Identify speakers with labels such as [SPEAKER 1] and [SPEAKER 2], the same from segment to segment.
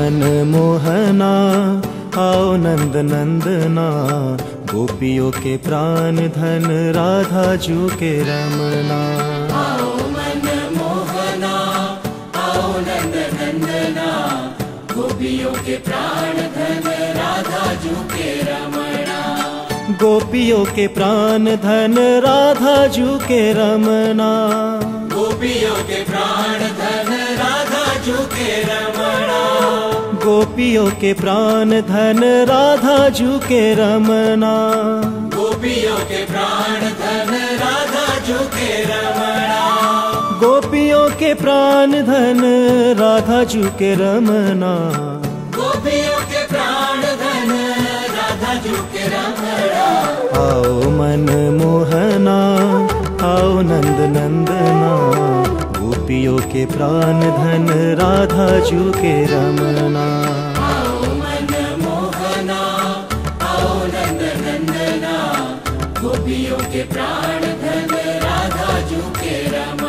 [SPEAKER 1] मन मोहना आओ नंद नंदना, गोपियों के प्राण धन राधा जू के रमना।
[SPEAKER 2] आओ मन मोहना आओ नंद नंदना, गोपियों के प्राण धन राधा जू के रमना।
[SPEAKER 1] गोपियों के प्राण धन राधा जू के रमना।
[SPEAKER 2] गोपियों के प्राण धन राधा जू के रमना।
[SPEAKER 1] गोपियों के प्राण धन राधा जू के रमना।
[SPEAKER 2] गोपियों के प्राण धन राधा जू के रमना।
[SPEAKER 1] गोपियों के प्राण धन राधा जू के रमना।
[SPEAKER 2] गोपियों के प्राण धन राधा जू के रमना।
[SPEAKER 1] आओ मन मोहना आओ नंद नंदना, गोपियों के प्राण धन राधा जू के रमना।
[SPEAKER 2] आओ मन मोहना आओ नंद नंदना, गोपियों के प्राण धन राधा जू के रमना।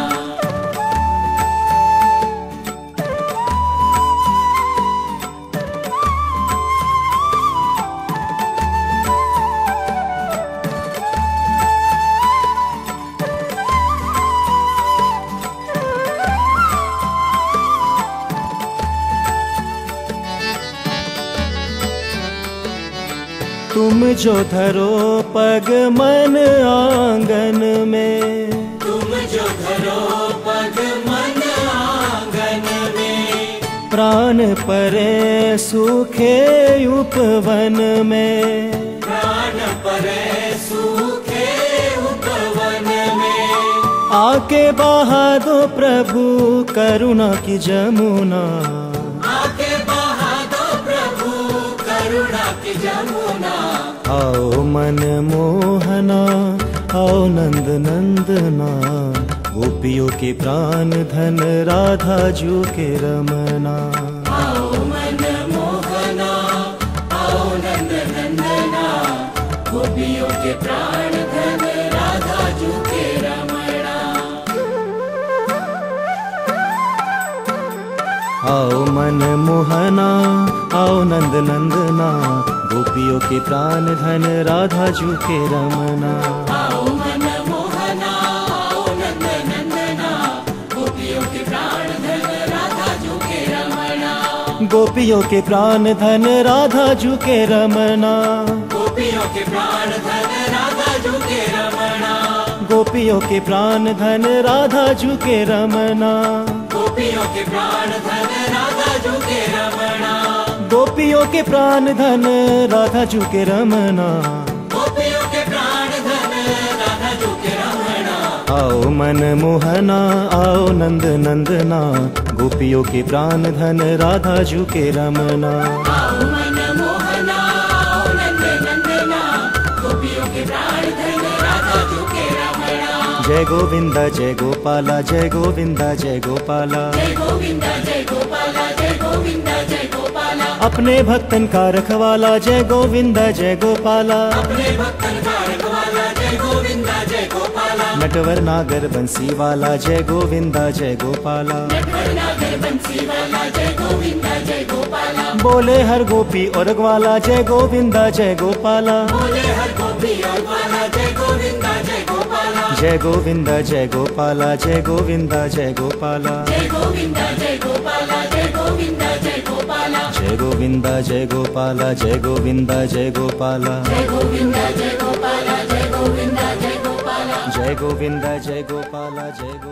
[SPEAKER 1] तुम जो धरो पग मन आंगन में,
[SPEAKER 2] तुम जो धरो पग मन आंगन में,
[SPEAKER 1] प्राण परे सूखे उपवन में।
[SPEAKER 2] प्राण परे सूखे उपवन में,
[SPEAKER 1] आके बहा दो प्रभु करुणा की जमुना।
[SPEAKER 2] आके बहा दो प्रभु करुणा की जमुना।
[SPEAKER 1] आओ मन मोहना आओ नंद नंदना, गोपियों के प्राण धन राधा जू के रमना।
[SPEAKER 2] आओ मन मोहना आओ नंद नंदना, गोपियों के प्राण धन राधा जू के रमना।
[SPEAKER 1] आओ मन मोहना आओ नंद नंदना, गोपियों के प्राण धन राधा जू के रमना।
[SPEAKER 2] आओ मन मोहना आओ नंद नंदना, गोपियों के प्राण धन राधा जू के रमना।
[SPEAKER 1] गोपियों के प्राण धन राधा जू के रमना।
[SPEAKER 2] गोपियों के प्राण धन राधा जू के रमना।
[SPEAKER 1] गोपियों के प्राण धन राधा जू के रमना।
[SPEAKER 2] गोपियों के प्राण धन राधा जू के रमना।
[SPEAKER 1] गोपियों के प्राण धन राधा जू के रमना।
[SPEAKER 2] गोपियों के प्राण धन राधा जू के रमना।
[SPEAKER 1] आओ मन मोहना आओ नंद नंदना, गोपियों के प्राण धन राधा जू के रमना।
[SPEAKER 2] आओ मन मोहना आओ नंद नंदना, गोपियों के प्राण धन राधा जू के रमना।
[SPEAKER 1] जय गोविंदा जय गोपाला जय गोविंदा जय गोपाला।
[SPEAKER 2] जय गोविंदा जय गोपाला जय गोविंदा जय गोपाला।
[SPEAKER 1] अपने भक्तन का रखवाला जय गोविंदा जय गोपाला।
[SPEAKER 2] अपने भक्तन का रखवाला जय गोविंदा जय गोपाला।
[SPEAKER 1] नटवर नागर बंसी वाला जय गोविंदा जय गोपाला।
[SPEAKER 2] नटवर नागर बंसी वाला जय गोविंदा जय गोपाला।
[SPEAKER 1] बोले हर गोपी और ग्वाला जय गोविंदा जय गोपाला।
[SPEAKER 2] बोले हर गोपी और ग्वाला जय गोविंदा जय गोपाला।
[SPEAKER 1] जय गोविंदा जय गोपाला जय गोविंदा जय गोपाला।
[SPEAKER 2] जय गोविंदा जय गोपाला जय गोविंदा जय गोपाला।
[SPEAKER 1] जय गोविंदा जय गोपाला जय गोविंदा जय गोपाला।
[SPEAKER 2] जय गोविंदा जय गोपाला जय गोविंदा जय गोपाला।
[SPEAKER 1] जय गोविंदा जय गोपाला जय